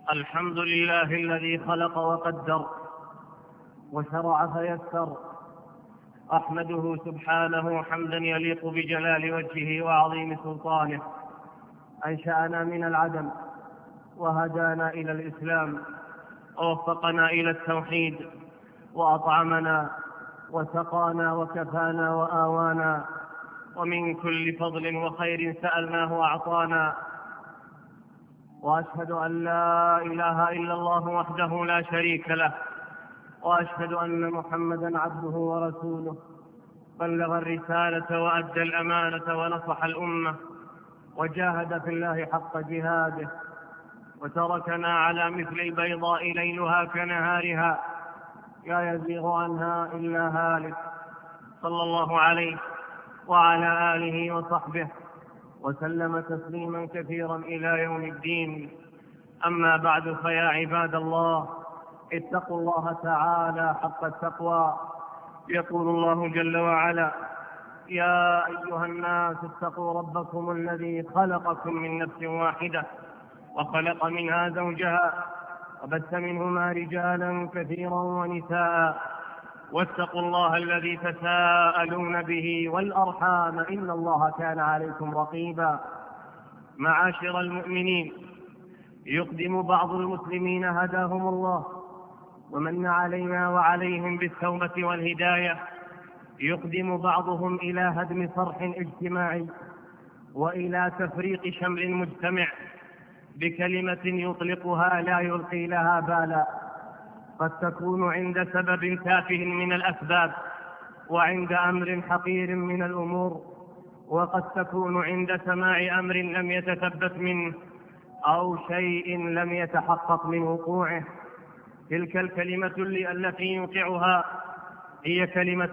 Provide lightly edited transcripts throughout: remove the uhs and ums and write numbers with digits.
الحمد لله الذي خلق وقدر وشرع فيسر. أحمده سبحانه حمدا يليق بجلال وجهه وعظيم سلطانه. أنشأنا من العدم وهدانا إلى الإسلام ووفقنا إلى التوحيد، وأطعمنا وسقانا وكفانا وآوانا، ومن كل فضل وخير سألناه وأعطانا. وأشهد أن لا إله إلا الله وحده لا شريك له، وأشهد أن محمدا عبده ورسوله، بلغ الرسالة وأدى الأمانة ونصح الأمة وجاهد في الله حق جهاده، وتركنا على مثل البيضاء ليلها كنهارها لا يزيغ عنها إلا هالك، صلى الله عليه وعلى آله وصحبه وسلم تسليما كثيرا إلى يوم الدين. أما بعد، فيا عباد الله، اتقوا الله تعالى حق التقوى. يقول الله جل وعلا: يا أيها الناس اتقوا ربكم الذي خلقكم من نفس واحدة وخلق منها زوجها وبث منهما رجالا كثيرا ونساء، واتقوا الله الذي تساءلون به والأرحام إن الله كان عليكم رقيبا. معاشر المؤمنين، يقدم بعض المسلمين هداهم الله ومن علينا وعليهم بالتوبة والهداية، يقدم بعضهم إلى هدم صرح اجتماعي وإلى تفريق شمل مجتمع بكلمة يطلقها لا يلقي لها بالا، قد تكون عند سبب تافه من الأسباب، وعند أمر حقير من الأمور، وقد تكون عند سماع أمر لم يتثبت منه أو شيء لم يتحقق من وقوعه. تلك الكلمة التي يوقعها هي كلمة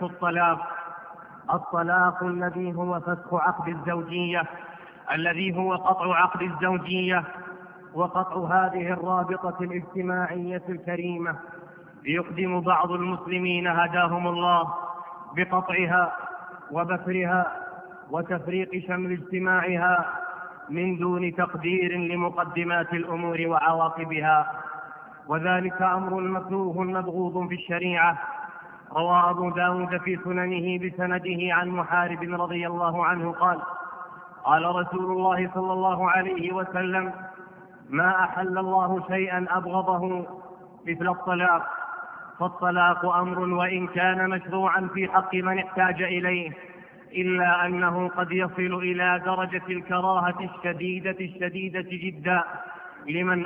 الطلاق الذي هو فسخ عقد الزوجية، الذي هو قطع عقد الزوجية وقطع هذه الرابطة الاجتماعية الكريمة. يقدم بعض المسلمين هداهم الله بقطعها وبثرها وتفريق شمل اجتماعها من دون تقدير لمقدمات الأمور وعواقبها، وذلك أمر مكروه مبغوض في الشريعة. روى أبو داود في سننه بسنده عن محارب رضي الله عنه قال: قال رسول الله صلى الله عليه وسلم: ما أحل الله شيئا أبغضه مثل الطلاق، فالطلاق أمر وإن كان مشروعا في حق من احتاج إليه، إلا أنه قد يصل إلى درجة الكراهة الشديدة جدا لمن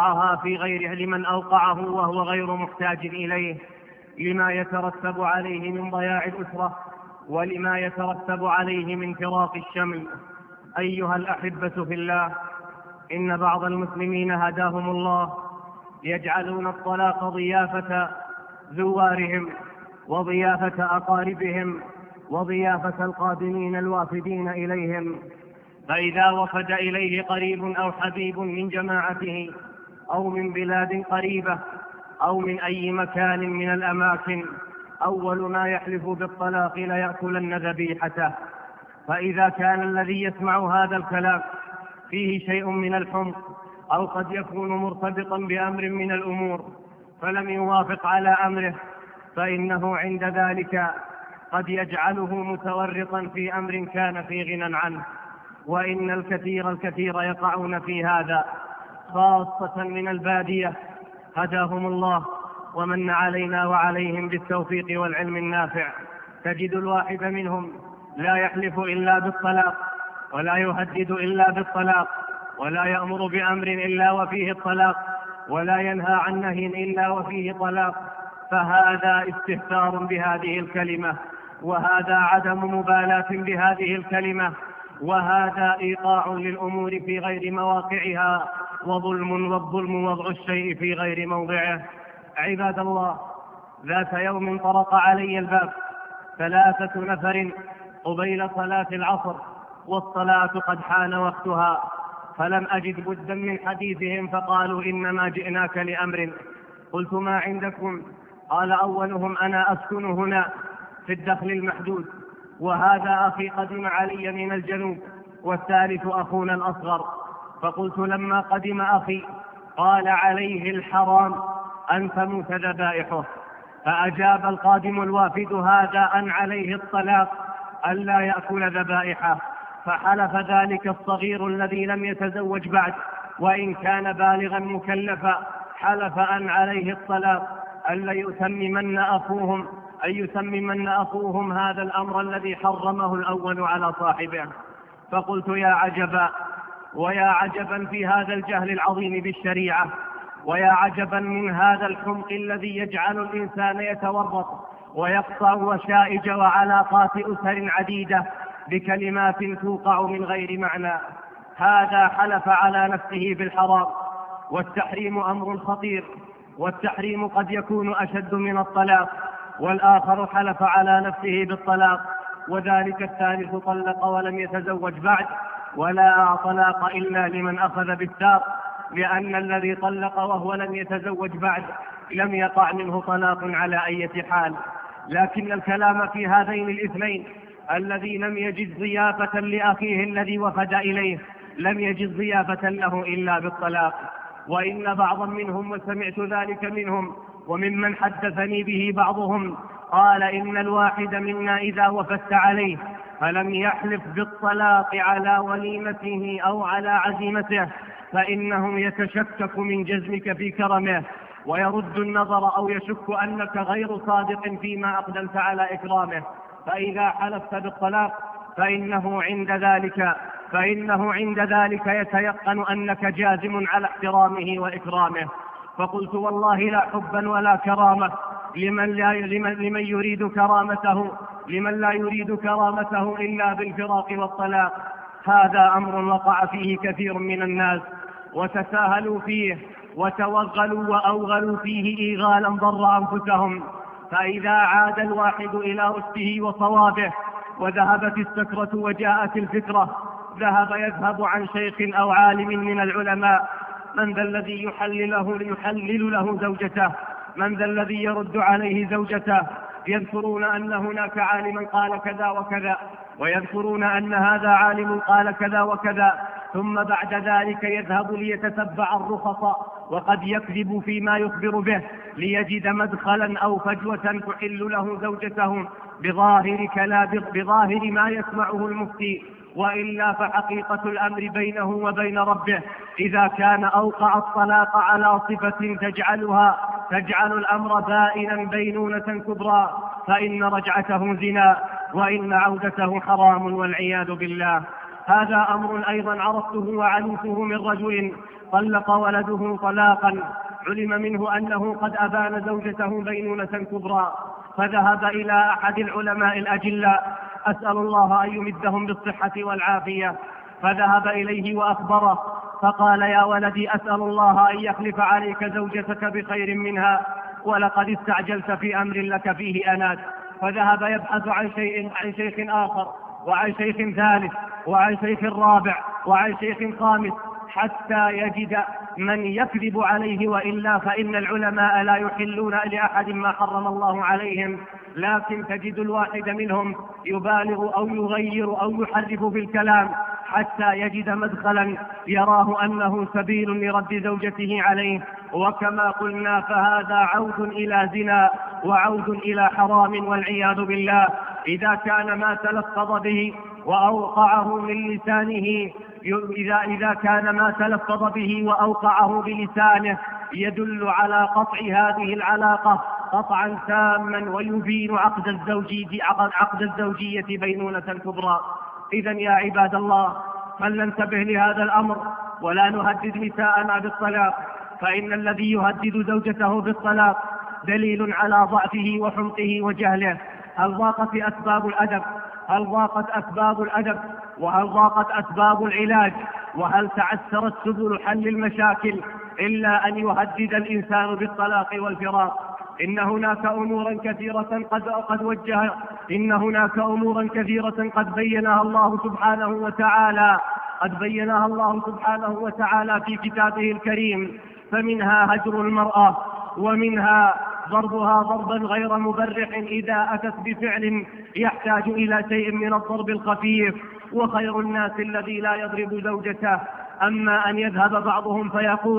أوقعه وهو غير محتاج إليه، لما يترتب عليه من ضياع الأسرة ولما يترتب عليه من فراق الشمل. أيها الأحبة في الله، إن بعض المسلمين هداهم الله يجعلون الطلاق ضيافة زوارهم وضيافة أقاربهم وضيافة القادمين الوافدين إليهم، فإذا وفد إليه قريب أو حبيب من جماعته أو من بلاد قريبة أو من أي مكان من الأماكن، أول ما يحلف بالطلاق ليأكلن ذبيحته. فإذا كان الذي يسمع هذا الكلام فيه شيء من الحمق أو قد يكون مرتبطا بأمر من الأمور فلم يوافق على أمره، فإنه عند ذلك قد يجعله متورطا في أمر كان في غنى عنه. وإن الكثير يقعون في هذا، خاصة من البادية، هداهم الله ومن علينا وعليهم بالتوفيق والعلم النافع. تجد الواحد منهم لا يحلف إلا بالطلاق، ولا يهدد إلا بالطلاق، ولا يأمر بأمر إلا وفيه الطلاق، ولا ينهى عن نهي إلا وفيه طلاق. فهذا استهتار بهذه الكلمة، وهذا عدم مبالاة بهذه الكلمة، وهذا إيقاع للأمور في غير مواقعها، والظلم وضع الشيء في غير موضعه. عباد الله، ذات يوم طرق علي الباب 3 نفر قبيل صلاة العصر، والصلاة قد حان وقتها، فلم أجد بدا من حديثهم، فقالوا: إنما جئناك لأمر. قلت: ما عندكم؟ قال أولهم: أنا أسكن هنا في الدخل المحدود، وهذا أخي قدم علي من الجنوب، والثالث أخونا الأصغر. فقلت لما قدم أخي قال عليه الحرام أن تموت ذبائحه. فأجاب القادم الوافد هذا أن عليه الطلاق ألا يأكل ذبائحه. فحلف ذلك الصغير الذي لم يتزوج بعد وإن كان بالغا مكلفا، حلف أن عليه الطلاق ألا يتممن أخوهم هذا الأمر الذي حرمه الأول على صاحبه. فقلت يا عجبا، ويا عجبا في هذا الجهل العظيم بالشريعة، ويا عجبا من هذا الحمق الذي يجعل الإنسان يتورط ويقطع وشائج وعلاقات أسر عديدة بكلمات توقع من غير معنى. هذا حلف على نفسه بالحرام، والتحريم أمر خطير، والتحريم قد يكون أشد من الطلاق. والآخر حلف على نفسه بالطلاق، وذلك الثالث طلق ولم يتزوج بعد، ولا طلاق إلا لمن أخذ بالساق، لأن الذي طلق وهو لم يتزوج بعد لم يقع منه طلاق على أي حال. لكن الكلام في هذين الاثنين الذي لم يجد ضيافة لأخيه الذي وفد إليه لم يجد ضيافة له إلا بالطلاق. وإن بعضا منهم، وسمعت ذلك منهم وممن حدثني به بعضهم، قال إن الواحد منا إذا وفدت عليه فلم يحلف بالطلاق على وليمته أو على عزيمته فإنه يتشكك من جزمك في كرمه، ويرد النظر أو يشك أنك غير صادق فيما أقدمت على إكرامه. فإذا حلفت بالطلاق فإنه عند ذلك يتيقن أنك جازم على احترامه وإكرامه. فقلت والله لا حبا ولا كرامة لمن لا يريد كرامته إلا بالفراق والطلاق. هذا أمر وقع فيه كثير من الناس، وتساهلوا فيه وتوغلوا وأوغلوا فيه إيغالا ضر أنفسهم. فإذا عاد الواحد إلى رشده وصوابه وذهبت السكرة وجاءت الفكرة، يذهب عن شيخ أو عالم من العلماء. من ذا الذي يحلل له زوجته؟ من ذا الذي يرد عليه زوجته؟ يذكرون أن هناك عالما قال كذا وكذا، ويذكرون أن هذا عالم قال كذا وكذا، ثم بعد ذلك يذهب ليتتبع الرخص، وقد يكذب فيما يخبر به ليجد مدخلا أو فجوة تحل له زوجته بظاهر ما يسمعه المفتي. وإلا فحقيقة الأمر بينه وبين ربه إذا كان أوقع الطلاق على صفة تجعل الأمر بائنا بينونة كبرى، فإن رجعته زنا وإن عودته حرام والعياذ بالله. هذا أمر أيضا عرفته وعلمته من رجل طلق ولده طلاقا علم منه أنه قد أبان زوجته بينونة كبرى، فذهب إلى أحد العلماء الأجلاء، أسأل الله أن يمدهم بالصحة والعافية، فذهب إليه وأخبره فقال يا ولدي أسأل الله أن يخلف عليك زوجتك بخير منها، ولقد استعجلت في أمر لك فيه أنات. فذهب يبحث عن شيخ آخر وعن شيخ ثالث وعن شيخ رابع وعن شيخ خامس حتى يجد من يكذب عليه، وإلا فإن العلماء لا يحلون لأحد ما حرم الله عليهم، لكن تجد الواحد منهم يبالغ أو يغير أو يحرف في الكلام حتى يجد مدخلا يراه أنه سبيل لرد زوجته عليه. وكما قلنا فهذا عود إلى زنا وعود إلى حرام والعياذ بالله. إذا كان ما تلفظ به وأوقعه من لسانه إذا كان ما تلفظ به وأوقعه بلسانه يدل على قطع هذه العلاقة قطعا تاما ويبين عقد الزوجية بينونة كبرى. إذن يا عباد الله، فلننتبه لهذا الأمر ولا نهدد نساءنا بالطلاق، فإن الذي يهدد زوجته بالطلاق دليل على ضعفه وحمقه وجهله. هل ضاقت أسباب الأدب؟ هل ضاقت أسباب الأدب؟ وهل ضاقت أسباب العلاج؟ وهل تعسرت سبل حل المشاكل إلا أن يهدد الإنسان بالطلاق والفراق؟ إن هناك أمورا كثيرة قد بينها الله سبحانه وتعالى في كتابه الكريم، فمنها هجر المرأة، ومنها ضربها ضربا غير مبرح إذا أتت بفعل يحتاج إلى شيء من الضرب الخفيف. وخير الناس الذي لا يضرب زوجته. أما أن يذهب بعضهم فيقول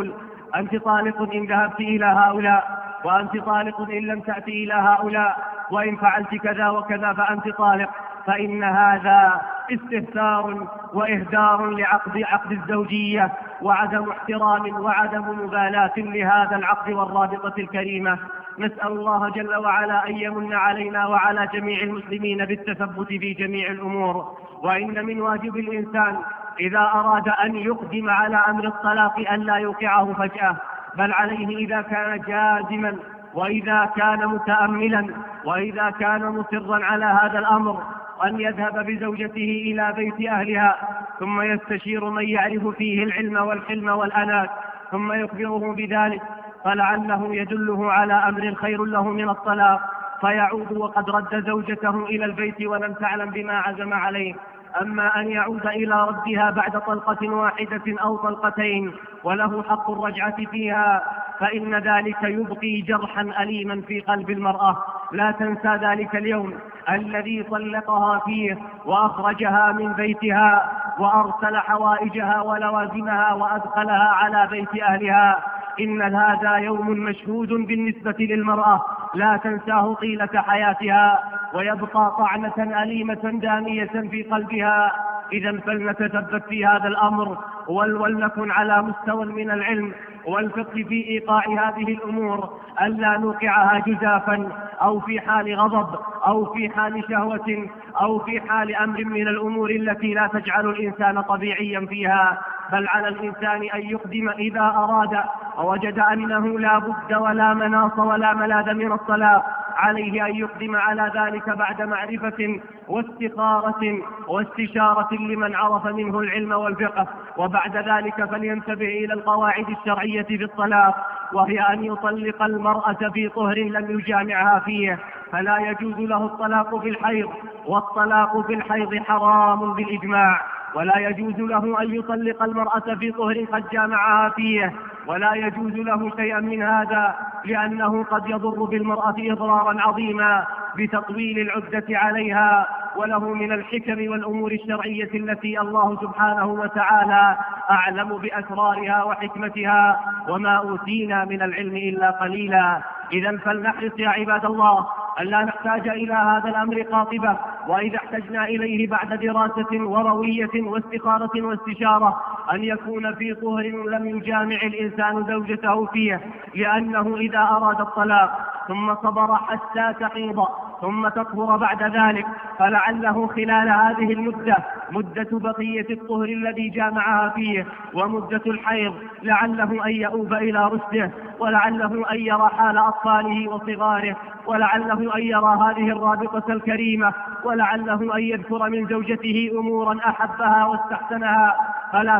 أنت طالق إن ذهبت إلى هؤلاء، وأنت طالق إن لم تأتي إلى هؤلاء، وإن فعلت كذا وكذا فأنت طالق، فإن هذا استهتار وإهدار عقد الزوجية، وعدم احترام وعدم مبالاة لهذا العقد والرابطة الكريمة. نسأل الله جل وعلا أن يمن علينا وعلى جميع المسلمين بالتثبت في جميع الأمور. وإن من واجب الإنسان إذا أراد أن يقدم على أمر الطلاق أن لا يوقعه فجأة، بل عليه إذا كان جازما، وإذا كان متأملا، وإذا كان مصرا على هذا الأمر، أن يذهب بزوجته إلى بيت أهلها، ثم يستشير من يعرف فيه العلم والحلم والأنات، ثم يخبره بذلك، فلعله يدله على أمر خير له من الطلاق، فيعود وقد رد زوجته إلى البيت ولم تعلم بما عزم عليه. أما أن يعود إلى ردها بعد طلقة واحدة أو طلقتين وله حق الرجعة فيها، فإن ذلك يبقي جرحا أليما في قلب المرأة. لا تنسى ذلك اليوم الذي طلقها فيه وأخرجها من بيتها وأرسل حوائجها ولوازمها وأدخلها على بيت أهلها. إن هذا يوم مشهود بالنسبة للمرأة لا تنساه طيلة حياتها، ويبقى طعنة أليمة دامية في قلبها. إذا فلنتثبت في هذا الأمر، ولنكن على مستوى من العلم والفقه في إيقاع هذه الأمور، ألا نوقعها جزافا أو في حال غضب أو في حال شهوة أو في حال أمر من الأمور التي لا تجعل الإنسان طبيعيا فيها. بل على الإنسان أن يقدم إذا أراد ووجد أنه لا بد ولا مناص ولا ملاذ من الطلاق، عليه أن يقدم على ذلك بعد معرفة واستخارة واستشارة لمن عرف منه العلم والفقه. وبعد ذلك فلينتبه إلى القواعد الشرعية في الطلاق، وهي أن يطلق المرأة في طهر لم يجامعها فيه، فلا يجوز له الطلاق في الحيض، والطلاق في الحيض حرام بالإجماع. ولا يجوز له أن يطلق المرأة في طهر قد جامعها فيه، ولا يجوز له شيئا من هذا، لأنه قد يضر بالمرأة إضرارا عظيما بتطويل العدة عليها. وله من الحكم والأمور الشرعية التي الله سبحانه وتعالى أعلم بأسرارها وحكمتها، وما أوتينا من العلم إلا قليلا. إذا فلنحرص يا عباد الله أن لا نحتاج إلى هذا الأمر قاطبة، وإذا احتجنا إليه بعد دراسة وروية واستخارة واستشارة أن يكون في طهر لم يجامع الإنسان زوجته فيه، لأنه إذا أراد الطلاق ثم صبر حتى تحيض ثم تطهر بعد ذلك، فلعله خلال هذه المدة، مدة بقية الطهر الذي جامعها فيه ومدة الحيض، لعله أن يؤوب إلى رشده، ولعله أن يرى حال أطفاله وصغاره، ولعله أن يرى هذه الرابطة الكريمة، ولعله أن يذكر من زوجته أمورا أحبها واستحسنها. فلا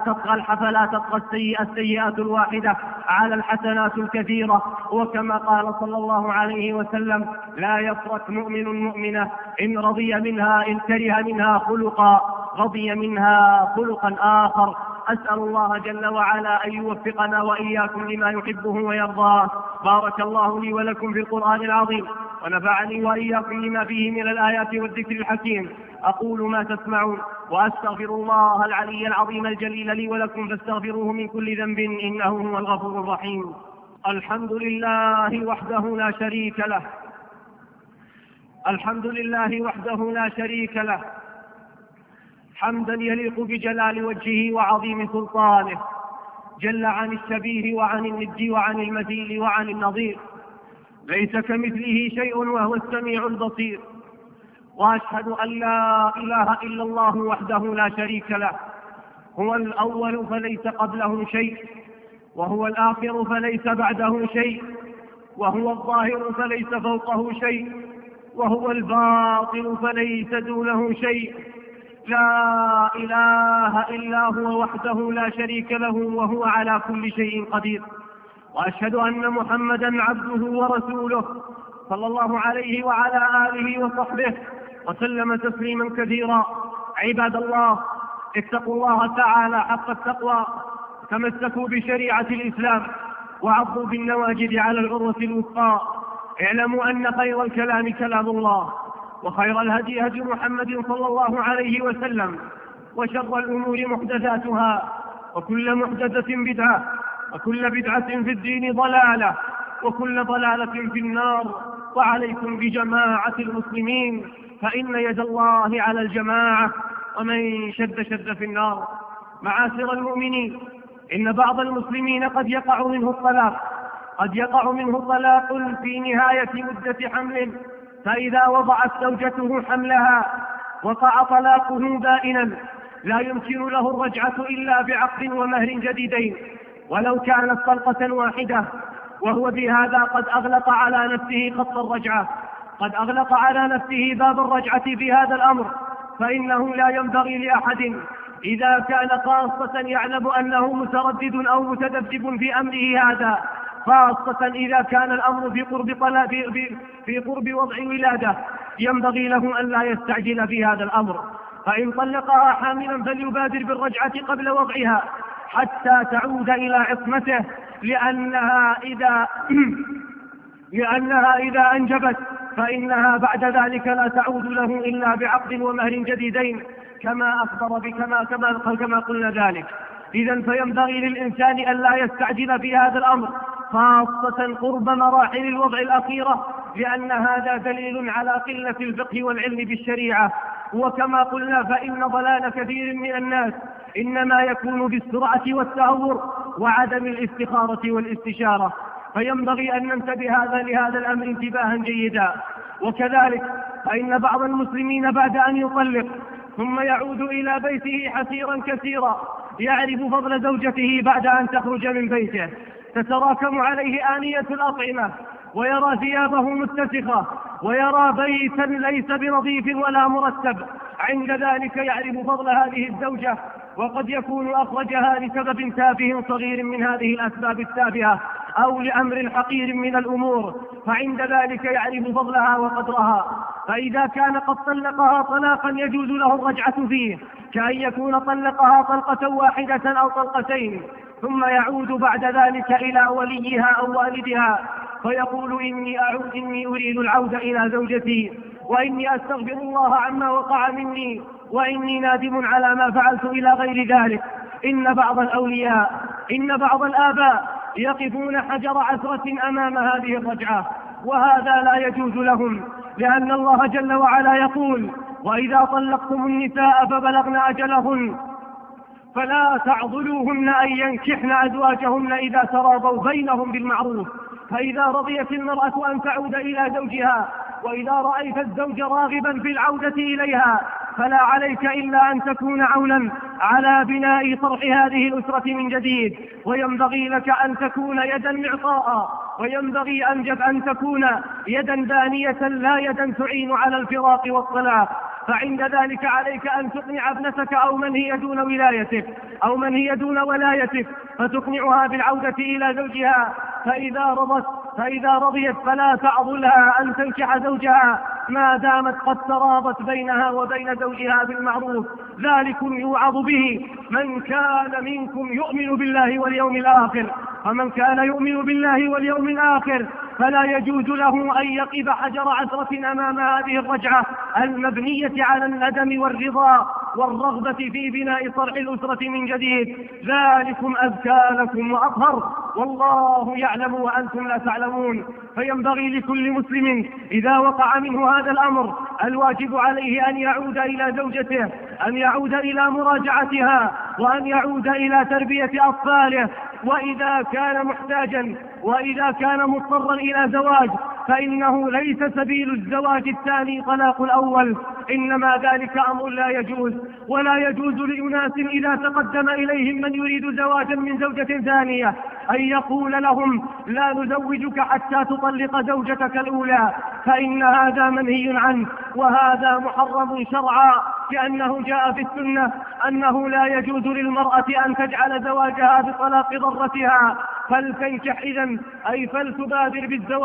تطغى السيئة الواحدة على الحسنات الكثيرة. وكما قال صلى الله عليه وسلم: لا يفرق مؤمن مؤمنة إن رضي منها إن كره منها خلقا رضي منها خلقا آخر. أسأل الله جل وعلا أن يوفقنا وإياكم لما يحبه ويرضاه. بارك الله لي ولكم في القرآن العظيم، ونفعني وإياكم لما فيه من الآيات والذكر الحكيم. أقول ما تسمعون، وأستغفر الله العلي العظيم الجليل لي ولكم، فاستغفروه من كل ذنب إنه هو الغفور الرحيم. الحمد لله وحده لا شريك له، الحمد لله وحده لا شريك له، حمدا يليق بجلال وجهه وعظيم سلطانه، جل عن الشبيه وعن الند وعن المثيل وعن النظير، ليس كمثله شيء وهو السميع البصير. وأشهد أن لا إله إلا الله وحده لا شريك له، هو الأول فليس قبله شيء، وهو الآخر فليس بعده شيء، وهو الظاهر فليس فوقه شيء، وهو الباطن فليس دونه شيء. لا إله إلا هو وحده لا شريك له، وهو على كل شيء قدير. وأشهد أن محمدا عبده ورسوله صلى الله عليه وعلى آله وصحبه وسلم تسليما كثيرا. عباد الله، اتقوا الله تعالى حق التقوى، تمسكوا بشريعة الإسلام، وعضوا بالنواجذ على العروة الوثقى. اعلموا أن خير الكلام كلام الله، وخير الهدي هدي محمد صلى الله عليه وسلم، وشر الأمور محدثاتها، وكل محدثة بدعة، وكل بدعة في الدين ضلالة، وكل ضلالة في النار. وعليكم بجماعة المسلمين، فإن يد الله على الجماعة، ومن شد شد في النار. معاشر المؤمنين، إن بعض المسلمين قد يقع منه طلاق في نهاية مدة حمل، فإذا وضعت زوجته حملها وقع طلاقه بائنا، لا يمكن له الرجعة إلا بعقد ومهر جديدين، ولو كانت طلقة واحدة، وهو بهذا قد أغلق على نفسه باب الرجعة بهذا الأمر. فإنه لا ينبغي لأحد إذا كان خاصة يعلم أنه متردد أو متذبذب في أمره هذا، خاصة إذا كان الأمر في قرب وضع ولادة، ينبغي له أن لا يستعجل في هذا الأمر. فإن طلقها حاملا فليبادر بالرجعة قبل وضعها حتى تعود إلى عصمته، لأنها إذا أنجبت فإنها بعد ذلك لا تعود له إلا بعقد ومهر جديدين، كما قلنا ذلك. إذن فينبغي للإنسان أن لا يستعجل في هذا الأمر، خاصة قرب مراحل الوضع الأخيرة، لأن هذا دليل على قلة الفقه والعلم بالشريعة. وكما قلنا فإن ضلال كثير من الناس إنما يكون بالسرعة والتهور وعدم الاستخارة والاستشارة، فينبغي أن ننتبه لهذا الأمر انتباها جيدا. وكذلك فإن بعض المسلمين بعد أن يطلق ثم يعود إلى بيته حسيرا كثيرا، يعرف فضل زوجته بعد أن تخرج من بيته، تتراكم عليه آنية الأطعمة، ويرى ثيابه متسخة، ويرى بيتا ليس بنظيف ولا مرتب. عند ذلك يعرف فضل هذه الزوجة، وقد يكون أخرجها لسبب تافه صغير من هذه الأسباب التافهة، أو لأمر حقير من الأمور، فعند ذلك يعرف فضلها وقدرها. فإذا كان قد طلقها طلاقا يجوز له الرجعة فيه، كأن يكون طلقها طلقة واحدة أو طلقتين، ثم يعود بعد ذلك إلى وليها أو والدها فيقول إني أريد العودة إلى زوجتي، وإني أستغفر الله عما وقع مني، وإني نادم على ما فعلت إلى غير ذلك. إن بعض الآباء يقفون حجر عثرة أمام هذه الرجعة، وهذا لا يجوز لهم، لأن الله جل وعلا يقول: وإذا طلقتم النساء فبلغن أجلهن فلا تعضلوهن أن ينكحن أزواجهن إذا تراضوا بينهم بالمعروف. فإذا رضيت المرأة أن تعود إلى زوجها، وإذا رأيت الزوج راغبا في العودة إليها، فلا عليك إلا أن تكون عونا على بناء طرح هذه الأسرة من جديد، وينبغي لك أن تكون يدا معطاء، وينبغي أن تكون يدا بانية لا يدا تعين على الفراق والطلاق. فعند ذلك عليك أن تقنع ابنتك أو من هي دون ولايتك فتقنعها بالعودة إلى زوجها، فإذا رضيت فلا تعضلها أن تنكح زوجها ما دامت قد تراضت بينها وبين زوجها بالمعروف. ذلكم يوعظ به من كان منكم يؤمن بالله واليوم الآخر، فمن كان يؤمن بالله واليوم الآخر فلا يجوز له أن يقف حجر عثرة أمام هذه الرجعة المبنية على الندم والرضا والرغبة في بناء طرح الأسرة من جديد. ذلكم أزكى لكم وأطهر، والله يعلم وأنتم لا تعلمون. فينبغي لكل مسلم إذا وقع منه هذا الأمر الواجب عليه أن يعود إلى زوجته، أن يعود إلى مراجعتها، وأن يعود إلى تربية أطفاله. وإذا كان محتاجا وإذا كان مضطرا إلى زواج، فإنه ليس سبيل الزواج الثاني طلاق الأول، إنما ذلك أمر لا يجوز. ولا يجوز لأناس إذا تقدم إليهم من يريد زواجا من زوجة ثانية أن يقول لهم: لا نزوجك حتى تطلق زوجتك الأولى، فإن هذا منهي عنه، وهذا محرم شرعا، لأنه جاء في السنة أنه لا يجوز للمرأة أن تجعل زواجها بطلاق ضرتها، فلتنكح إذن، أي فلتبادر بالزواج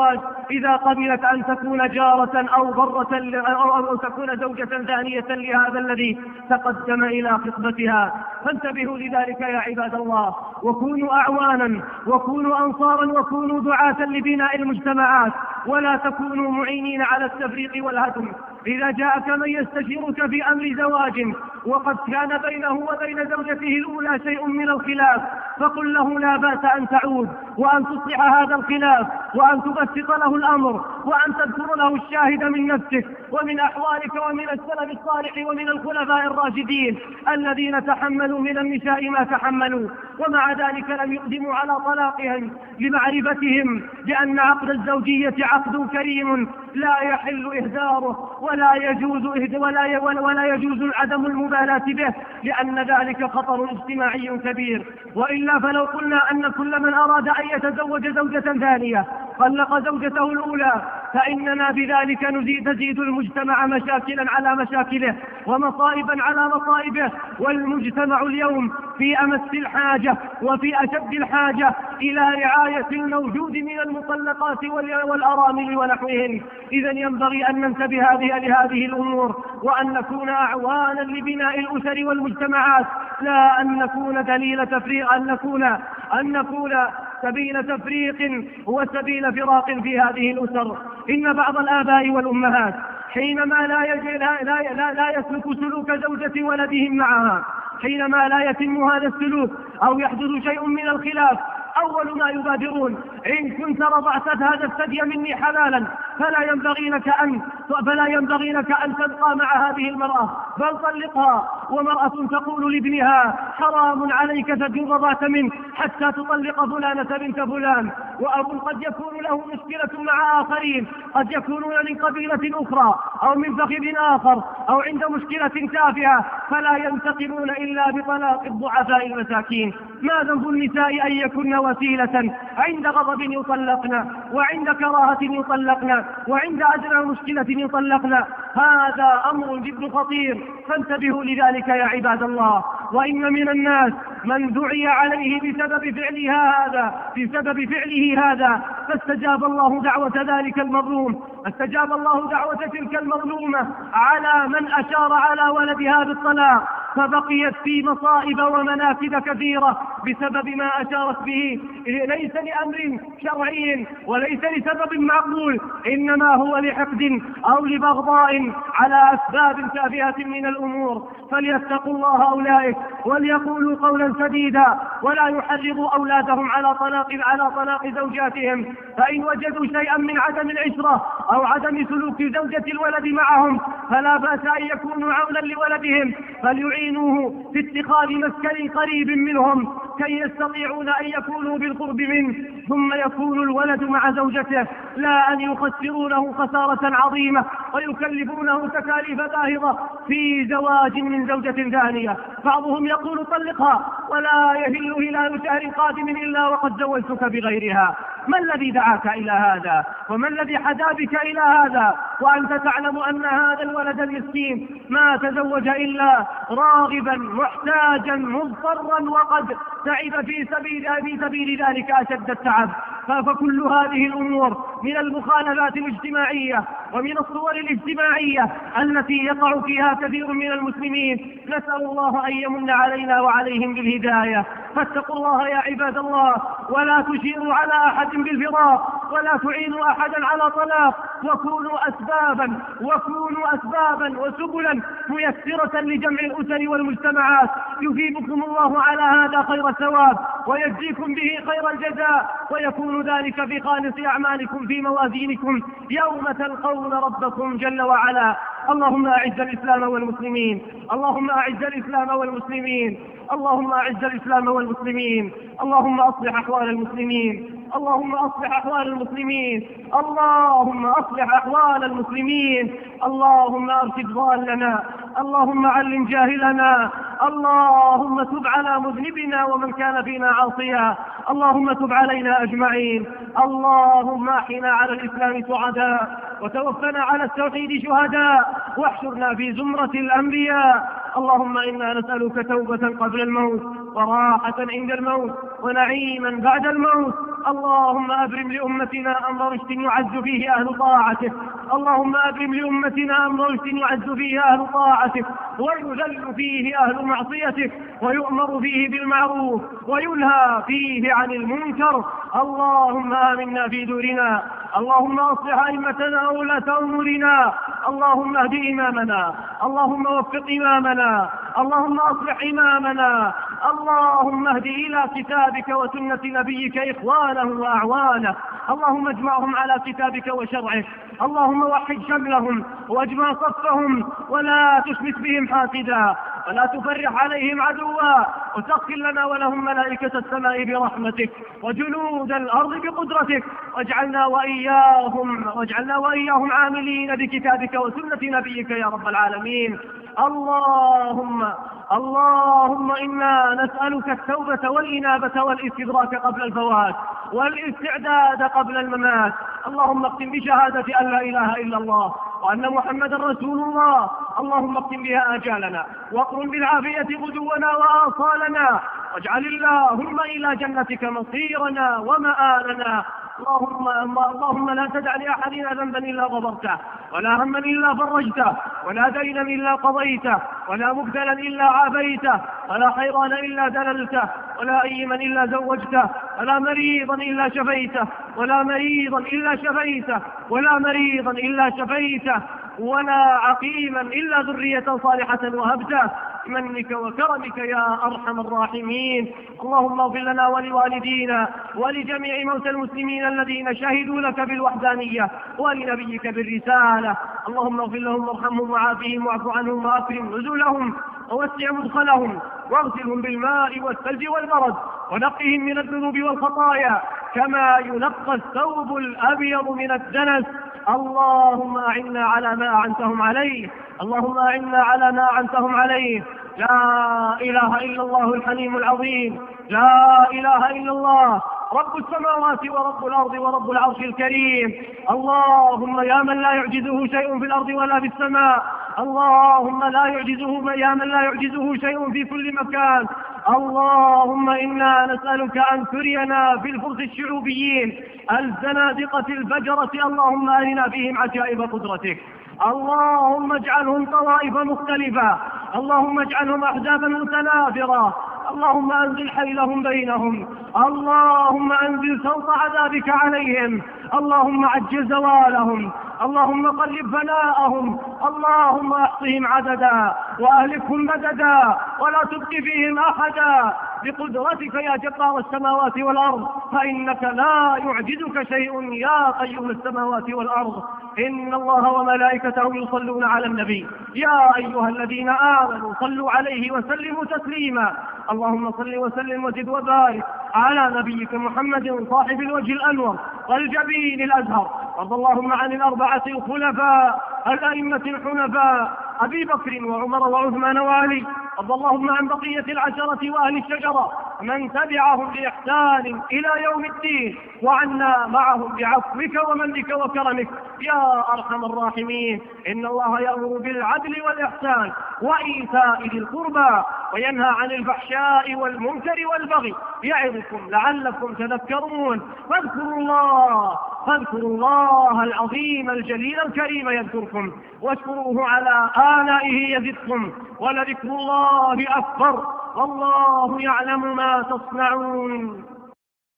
إذا قبلت أن تكون جارة أو ضرة أو تكون زوجة ثانية لهذا الذي تقدم إلى خطبتها. فانتبهوا لذلك يا عباد الله، وكونوا أعوانا وكونوا أنصارا وكونوا دعاة لبناء المجتمعات، ولا تكونوا معينين على التفريق والهدم. إذا جاءك من يستشيرك في أمر زواج وقد كان بينه وبين زوجته الأولى شيء من الخلاف، فقل له لا بأس أن تعود وأن تصلح هذا الخلاف وأن تبسط له الأمر وأن تذكر له الشاهد من نفسك ومن أحوالك ومن السلف الصالح ومن الخلفاء الراشدين الذين تحملوا من النساء ما تحملوا، ومع ذلك لم يقدموا على طلاقهم لمعرفتهم بأن عقد الزوجية عقد كريم لا يحل إهداره ولا يجوز عدم المبالاة به، لأن ذلك خطر اجتماعي كبير. وإلا فلو قلنا أن كل من أراد أن يتزوج زوجة ثانية طلق زوجته الأولى فإننا بذلك تزيد المجتمع مشاكلا على مشاكله ومصائبا على مصائبه، والمجتمع اليوم في أمس الحاجة وفي أشد الحاجة إلى رعاية الموجود من المطلقات والأرامل ونحوهن. إذا ينبغي أن ننتبه لهذه الأمور وأن نكون أعوانا لبناء الأسر والمجتمعات، لا أن نكون دليل تفريق، أن نكون سبيل تفريق وسبيل فراق في هذه الأسر. إن بعض الآباء والأمهات حينما لا يسلك سلوك زوجة ولدهم معها، حينما لا يتم هذا السلوك أو يحدث شيء من الخلاف، أول ما يبادرون: إن كنت رضعت هذا الثدي مني حلالا فلا ينبغي لك أن تبقى مع هذه المرأة، بل طلقها. ومرأة تقول لابنها: حرام عليك ثدي رضعت منه حتى تطلق فلانة بنت فلان. وأب قد يكون له مشكلة مع آخرين، قد يكونون من قبيلة أخرى أو من فخذ آخر أو عند مشكلة تافهة، فلا ينتقمون إلا بطلاق الضعفاء المساكين. ما ذنب النساء أن يكن وسيلة عند غضب يطلقن، وعند كراهة يطلقن، وعند أدنى مشكلة يطلقن؟ هذا أمر جد خطير، فانتبهوا لذلك يا عباد الله. وإن من الناس من دعي عليه بسبب فعله هذا فاستجاب الله دعوة ذلك المظلوم، استجاب الله دعوة تلك المظلومة على من أشار على ولدها بالطلاق، فبقيت في مصائب ومناكب كثيرة بسبب ما أشارت به، ليس لأمر شرعي وليس لسبب معقول، إنما هو لحقد أو لبغضاء على أسباب تافهة من الأمور. فليتقوا الله أولئك وليقولوا قولا سديدا، ولا يحرضوا أولادهم على طلاق زوجاتهم. فإن وجدوا شيئا من عدم العشرة أو عدم سلوك زوجة الولد معهم فلا بأس أن يكونوا عونا لولدهم، فليعينوه في اتخاذ مسكن قريب منهم كي يستطيعون أن يكونوا بالقرب منه، ثم يكون الولد مع زوجته، لا أن يخسرونه خسارة عظيمة ويكلفونه تكاليف باهظة في زواج من زوجة ثانية. بعضهم يقول: طلقها ولا يهل هلال شهر قادم إلا وقد زوجتك بغيرها. ما الذي دعاك إلى هذا؟ وما الذي حدا بك إلى هذا وأنت تعلم أن هذا الولد المسكين ما تزوج إلا راغبا محتاجا مضطرا وقد تعب في سبيل ذلك أشد التعب؟ فكل هذه الأمور من المخالفات الاجتماعية ومن الصور الاجتماعية التي يقع فيها كثير من المسلمين. نسأل الله أن يمن علينا وعليهم بالهداية. فاتقوا الله يا عباد الله، ولا تشيروا على أحد بالفراق ولا تعينوا أحدا على طلاق، وكونوا أسبابا وسبلا ميسرة لجمع الأسر والمجتمعات. يثيبكم الله على هذا خير الثواب ويجزيكم به خير الجزاء، ويكون ذلك بخالص أعمالكم في موازينكم يوم تلقون ربكم جل وعلا. اللهم أعز الإسلام والمسلمين، اللهم أعز الإسلام والمسلمين، اللهم أعز الإسلام والمسلمين، اللهم أصلح أحوال المسلمين، اللهم أصلح أحوال المسلمين، اللهم أصلح أحوال المسلمين، اللهم أرشد ضالنا، اللهم علم جاهلنا، اللهم تب على مذنبنا ومن كان فينا عاصيا، اللهم تب علينا أجمعين، اللهم أحينا على الإسلام سعداء وتوفنا على التوحيد شهداء واحشرنا في زمرة الأنبياء. اللهم إنا نسألك توبة قبل الموت وراحة عند الموت ونعيما بعد الموت. اللهم أبرم لأمتنا أمر رشد يعز فيه أهل طاعتك. اللهم أبرم لأمتنا أمر رشد يعز فيه أهل طاعتك ويذل فيه أهل معصيتك ويؤمر فيه بالمعروف وينهى فيه عن المنكر. اللهم آمنا في دورنا. اللهم أصلح أئمتنا وولاة أمورنا. اللهم اهد إمامنا. اللهم وفق إمامنا. اللهم أصلح إمامنا. اللهم اهد إلى كتابك وسنة نبيك إخوانه وأعوانه. اللهم اجمعهم على كتابك وشرعك. اللهم وحد شملهم واجمع صفهم ولا تشمت بهم حاسدا ولا تفرح عليهم عدوا، وسخر لنا ولهم ملائكة السماء برحمتك وجنود الأرض بقدرتك، واجعلنا وإياهم عاملين بكتابك وسنة نبيك يا رب العالمين. اللهم إنا نسألك التوبة والإنابة والاستدراك قبل الفوات والاستعداد قبل الممات. اللهم اختم بشهادة أن لا إله إلا الله وأن محمدا رسول الله. اللهم اختم بها آجالنا واقرن بالعافية غدونا وآصالنا، واجعل اللهم إلى جنتك مصيرنا ومآلنا. اللهم لا تدع لأحدنا ذنبا إلا غفرته، ولا هما إلا فرجته، ولا دينا إلا قضيته، ولا مبتلا إلا عافيته، ولا حيران إلا دللته، ولا أيما إلا زوجته، ولا مريضا إلا شفيته، ولا مريضا إلا شفيته، ولا مريضا إلا شفيته، ولا عقيما إلا ذرية صالحة وهبته بمنك وكرمك يا أرحم الراحمين. اللهم اغفر لنا ولوالدينا ولجميع موتى المسلمين الذين شهدوا لك بالوحدانية ولنبيك بالرسالة. اللهم اغفر لهم وارحمهم وعافهم واعف عنهم وأكرم نزلهم ووسع مدخلهم واغسلهم بالماء والثلج والبرد ونقهم من الذنوب والخطايا كما ينقى الثوب الأبيض من الدنس. اللهم أعنا على ما أعنتهم عليه. اللهم أعنا على ما أعنتهم عليه. لا إله إلا الله الحليم العظيم. لا إله إلا الله رب السماوات ورب الأرض ورب العرش الكريم. اللهم يا من لا يعجزه شيء في الأرض ولا في السماء. اللهم يا من لا يعجزه شيء في كل مكان. اللهم إنا نسألك أن ترينا في الفرس الشعوبيين الزنادقة الفجرة اللهم أرنا فيهم عجائب قدرتك. اللهم اجعلهم طوائف مختلفة. اللهم اجعلهم أحزابا متنافرة. اللهم أنزل حيلهم بينهم. اللهم أنزل صوت عذابك عليهم. اللهم عجل زوالهم. اللهم قلب فناءهم. اللهم احصهم عددا وأهلكهم بددا ولا تبق فيهم أحدا بقدرتك يا جبار السماوات والأرض، فإنك لا يعجزك شيء يا قيوم السماوات والأرض. إن الله وملائكته يصلون على النبي يا أيها الذين آمنوا صلوا عليه وسلموا تسليما. اللهم صل وسلم وزد وبارك على نبيك محمد صاحب الوجه الأنور والجبين الأزهر. وارض اللهم عن الأربعة الخلفاء الأئمة الحنفاء أبي بكر وعمر وعثمان وعلي. وارض اللهم عن بقية العشرة وأهل الشجرة من تبعهم بإحسان إلى يوم الدين، وعنا معهم بعفوك ومنك وكرمك يا أرحم الراحمين. إن الله يأمر بالعدل والإحسان وإيتاء ذي القربى وينهى عن الفحشاء والمنكر والبغي يعظكم لعلكم تذكرون. فاذكروا الله العظيم الجليل الكريم يذكركم، واشكروه على آلائه يزدكم، ولذكر الله أكبر والله يعلم ما تصنعون.